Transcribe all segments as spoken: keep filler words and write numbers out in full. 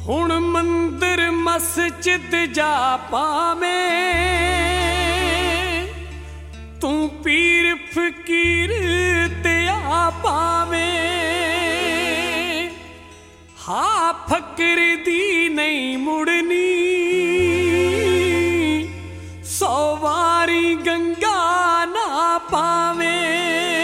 ਹੁਣ ਮੰਦਰ ਮਸਜਿਦ ਜਾ ਪਾਵੇਂ, ਤੂੰ ਪੀਰ ਫਕੀਰ ਤੇ ਆ ਪਾਵੇਂ। ਹਾਂ ਫਕਰ ਦੀ ਨਹੀਂ ਮੁੜਨੀ, ਸੌ ਵਾਰੀ ਗੰਗਾ ਨਾ ਪਾਵੇਂ।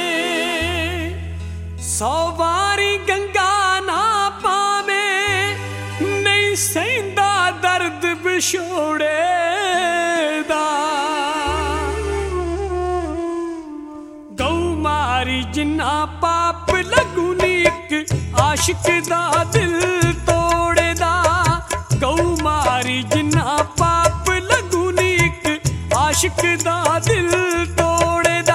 ਸੌ ਵਾਰੀ ਗੰਗਾ ਨਾ ਪਾਵੇਂ, ਨਹੀਂ ਸਹਿੰਦਾ ਦਰਦ ਵਿਛੋੜੇ ਦਾ। ਗਊ ਮਾਰੀ ਜਿੰਨਾ ਪਾਪ ਲੱਗੂ ਨੀ ਇੱਕ ਆਸ਼ਿਕ ਦਾ ਦਿਲ ਤੋੜਦਾ। ਗਊ ਮਾਰੀ ਜਿੰਨਾ ਪਾਪ ਲੱਗੂ ਨੀ ਇੱਕ ਆਸ਼ਿਕ ਦਾ ਦਿਲ ਤੋੜਦਾ।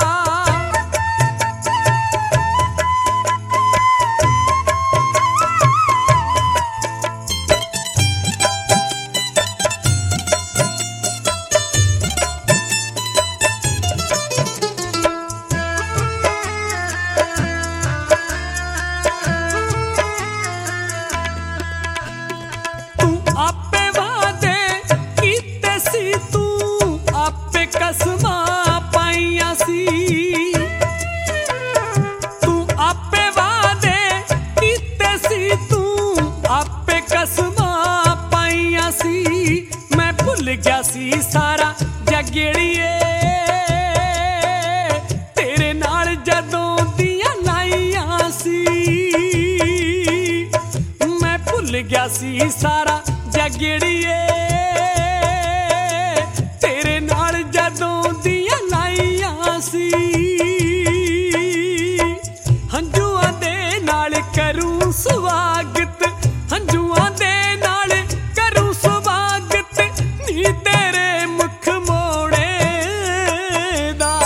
ਆਪੇ ਵਾਦੇ ਕੀਤੇ ਸੀ, ਤੂੰ ਆਪੇ ਕਸਮਾਂ ਪਾਈਆਂ ਸੀ। ਤੂੰ ਆਪੇ ਵਾਦੇ ਕੀਤੇ ਸੀ, ਤੂੰ ਆਪੇ ਕਸਮਾਂ ਪਾਈਆਂ ਸੀ। ਮੈਂ ਭੁੱਲ ਗਿਆ ਸੀ ਸਾਰਾ ਜਗੜੀਏ, ਤੇਰੇ ਨਾਲ ਜਦੋਂ ਦੀਆਂ ਲਾਈਆਂ ਸੀ। ਮੈਂ ਭੁੱਲ ਗਿਆ ਸੀ ਸਾਰਾ ਜਗੜੀਏ, ਤੇਰੇ ਨਾਲ ਜਦੋਂ ਦੀਆਂ ਲਾਈਆਂ ਸੀ। ਹੰਝੂਆਂ ਦੇ ਨਾਲ ਕਰੂੰ ਸਵਾਗਤ, ਹੰਝੂਆਂ ਦੇ ਨਾਲ ਕਰੂੰ ਸਵਾਗਤ, ਨੀ ਤੇਰੇ ਮੁਖ ਮੋੜੇ ਦਾ।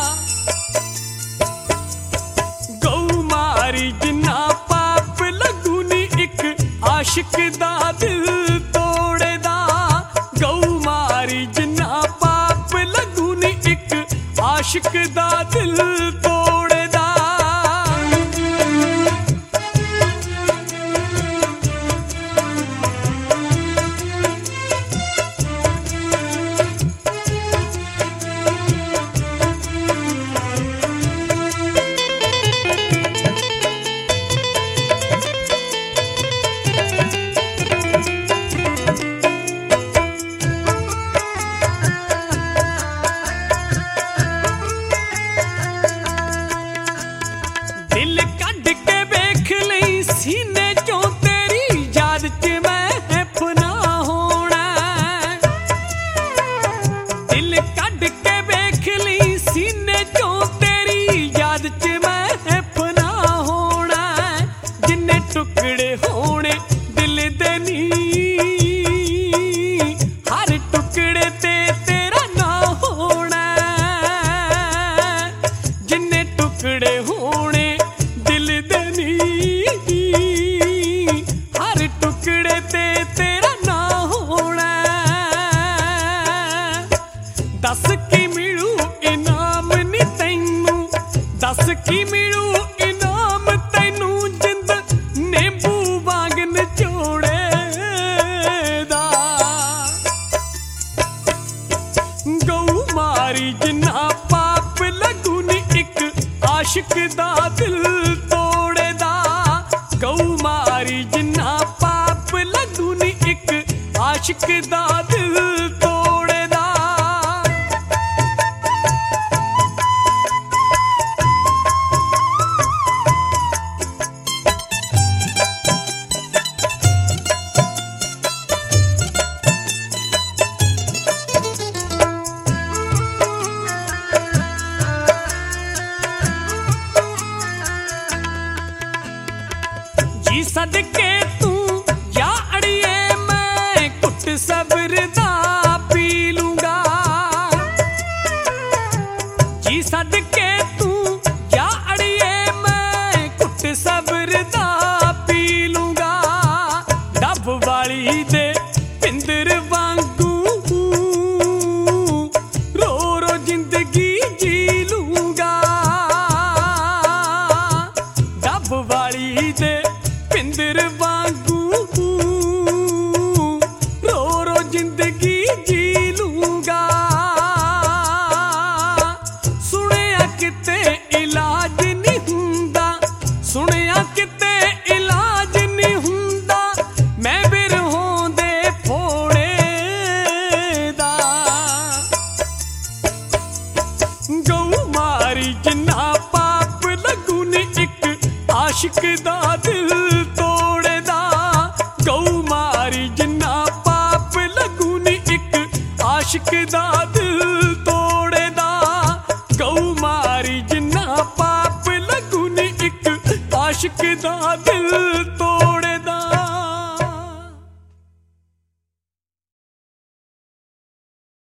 ਗਊ ਮਾਰੀ ਜਿੰਨਾ ਪਾਪ ਲੱਗੂ ਨੀ ਇੱਕ ਆਸ਼ਿਕ ਦਾ ਦਿਲ ਤੋੜਦਾ। ਗਊ ਮਾਰੀ ਜਿੰਨਾ ਪਾਪ ਲੱਗੂ ਨੀ ਇੱਕ ਆਸ਼ਿਕ ਦਾ ਦਿਲ ਤੋੜਦਾ। ਦਿਲ ਕੱਢ ਕੇ ਵੇਖ ਲਈ ਸੀਨੇ ਚੋਂ, ਤੇਰੀ ਯਾਦ ਚ ਮੈਂ ਫਨਾ ਹੋਣਾ। ਦਿਲ ਕੱਢ ਕੇ ਵੇਖ ਲਈ ਸੀਨੇ ਚੋਂ, ਤੇਰੀ ਯਾਦ ਚ ਮੈਂ ਫਨਾ ਹੋਣਾ। ਜਿੰਨੇ ਟੁਕੜੇ ਹੋਣੇ ਦਿਲ ਦੇ ਨੀ, ਹਰ ਟੁਕੜੇ ਤੇ ਤੇਰਾ ਨਾਂ ਹੋਣਾ। ਜਿੰਨੇ ਟੁਕੜੇ ਹੋਣੇ ਦਿਲ ਦੇ ਨੀ, ਹਰ ਟੁਕੜੇ ਤੇ ਤੇਰਾ ਨਾਂ ਹੋਣਾ। ਦੱਸ ਕੀ ਮਿਲੂ ਇਨਾਮ ਨੀ ਤੈਨੂੰ, ਦੱਸ ਕੀ ਮਿਲੂ ਇਨਾਮ ਤੈਨੂੰ, ਜਿੰਦ ਨਿੰਬੂ ਵਾਂਗ ਨਿਚੋੜੇ ਦਾ। ਗਊ ਮਾਰੀ ਜਿੰਨਾ ਪਾਪ ਲੱਗੂ ਨੀ ਇੱਕ ਆਸ਼ਿਕ ਦਾ ਦਿਲ ਤੋੜਦਾ। ਗਊ ਮਾਰੀ ਜਿੰਨਾ ਪਾਪ ਲੱਗੂ ਨੀ ਇੱਕ ਆਸ਼ਿਕ ਦਾ ਦਿਲ ਤੋੜਦਾ। ਜੀ ਸਦਕੇ ਤੂੰ ਜਾ ਅੜੀਏ, ਮੈਂ ਘੁੱਟ ਸਬਰ ਦਾ ਪੀ ਲੂੰਗਾ। ਜੀ ਸਦਕੇ ਤੂੰ ਜਾ ਅੜੀਏ, ਮੈਂ ਘੁੱਟ ਸਬਰ ਦਾ ਪੀ ਲੂੰਗਾ। ਡੱਬ ਵਾਲੀ ਦੇ ਪਿੰਦਰ ਵਾਂਗੂ ਰੋ ਰੋ ਜ਼ਿੰਦਗੀ ਜੀ ਲੂੰਗਾ। ਡੱਬ ਵਾਲੀ ਦੇ ਪਿੰਦਰ ਵਾਂਗੂ ਆਸ਼ਿਕ ਦਾ ਦਿਲ ਤੋੜਦਾ। ਗਊ ਮਾਰੀ ਜਿੰਨਾ ਪਾਪ ਲੱਗੂ ਨੀ ਇੱਕ ਆਸ਼ਿਕ ਦਾ ਦਿਲ ਤੋੜਦਾ। ਗਊ ਮਾਰੀ ਜਿੰਨਾ ਪਾਪ ਲੱਗੂ ਨੀ ਇੱਕ ਆਸ਼ਿਕ ਦਾ ਦਿਲ ਤੋੜਦਾ।